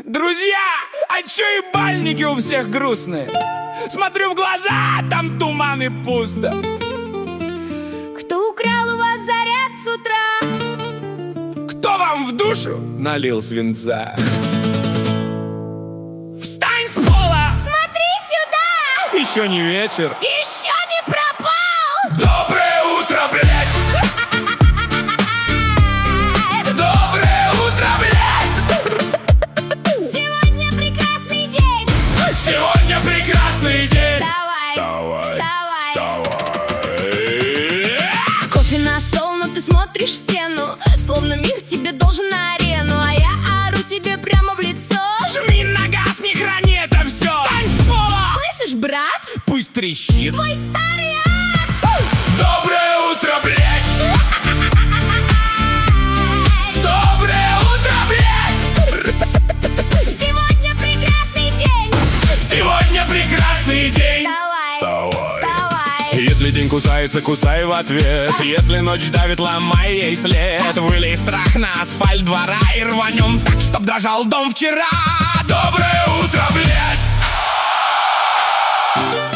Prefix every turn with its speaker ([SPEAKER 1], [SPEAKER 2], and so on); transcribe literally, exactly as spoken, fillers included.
[SPEAKER 1] Друзья, а чё и бальники у всех грустные? Смотрю в глаза, там туман и пусто.
[SPEAKER 2] Кто украл у вас заряд с утра?
[SPEAKER 1] Кто вам в душу налил свинца? Встань с пола!
[SPEAKER 2] Смотри сюда!
[SPEAKER 1] Еще не вечер.
[SPEAKER 2] Еще не пропал!
[SPEAKER 1] Доброе утро, блядь! Доброе утро, блядь!
[SPEAKER 2] Сегодня прекрасный день!
[SPEAKER 1] Сегодня прекрасный день!
[SPEAKER 2] Вставай!
[SPEAKER 1] Вставай!
[SPEAKER 2] Вставай! Кофе на стол, но ты смотришь в стену, словно мир тебе должен на арену, а я ору тебе прямо в лицо.
[SPEAKER 1] Жми на газ, не храни это все! Встань с пола!
[SPEAKER 2] Слышишь, брат?
[SPEAKER 1] Пусть трещит!
[SPEAKER 2] Твой старый ад!
[SPEAKER 1] Доброе утро, блядь! Доброе утро, блядь!
[SPEAKER 2] Сегодня прекрасный день!
[SPEAKER 1] Сегодня прекрасный день!
[SPEAKER 2] Вставай! Вставай!
[SPEAKER 1] Если день кусается, кусай в ответ. Если ночь давит, ломай ей след. Вылей страх на асфальт двора и рванем так, чтоб дрожал дом вчера. Доброе утро, блядь!